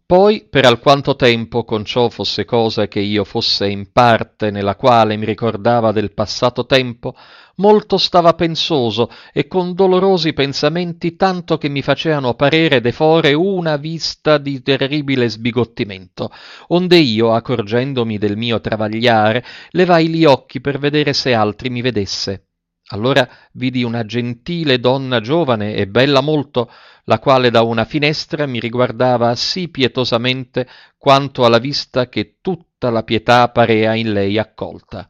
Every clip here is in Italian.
Poi, per alquanto tempo con ciò fosse cosa che io fosse in parte nella quale mi ricordava del passato tempo, molto stava pensoso e con dolorosi pensamenti tanto che mi faceano parere de fore una vista di terribile sbigottimento, onde io, accorgendomi del mio travagliare, levai gli occhi per vedere se altri mi vedesse. Allora vidi una gentile donna giovane e bella molto, la quale da una finestra mi riguardava sì pietosamente quanto alla vista che tutta la pietà parea in lei accolta.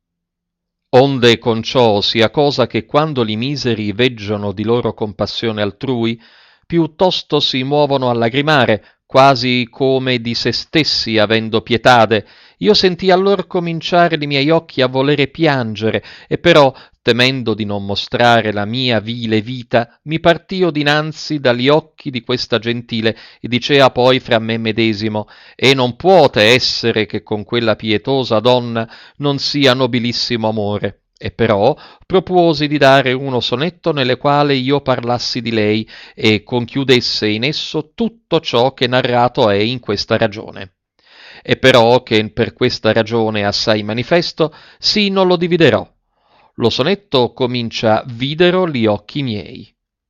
Onde con ciò sia cosa che quando li miseri veggiono di loro compassione altrui, piuttosto si muovono a lagrimare, quasi come di se stessi avendo pietade, io sentii allor cominciare li miei occhi a volere piangere, e però, temendo di non mostrare la mia vile vita, mi partio dinanzi dagli occhi di questa gentile e dicea poi fra me medesimo, e non puote essere che con quella pietosa donna non sia nobilissimo amore. E però propuosi di dare uno sonetto nelle quale io parlassi di lei e conchiudesse in esso tutto ciò che narrato è in questa ragione. E però che per questa ragione assai manifesto, sì non lo dividerò. Lo sonetto comincia videro gli occhi miei.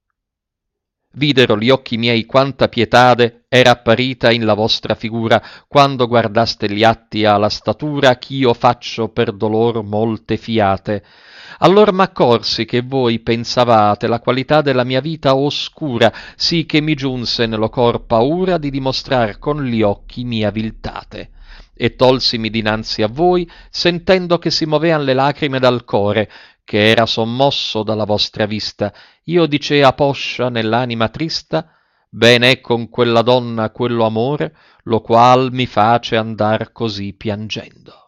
Videro gli occhi miei quanta pietade era apparita in la vostra figura, quando guardaste gli atti alla statura ch'io faccio per dolor molte fiate. Allor m'accorsi che voi pensavate la qualità della mia vita oscura, sì che mi giunse nello cor paura di dimostrar con gli occhi mia viltate. E tolsimi dinanzi a voi, sentendo che si movean le lacrime dal core, che era sommosso dalla vostra vista. Io dicea poscia nell'anima trista, ben è con quella donna quello amore, lo qual mi face andar così piangendo.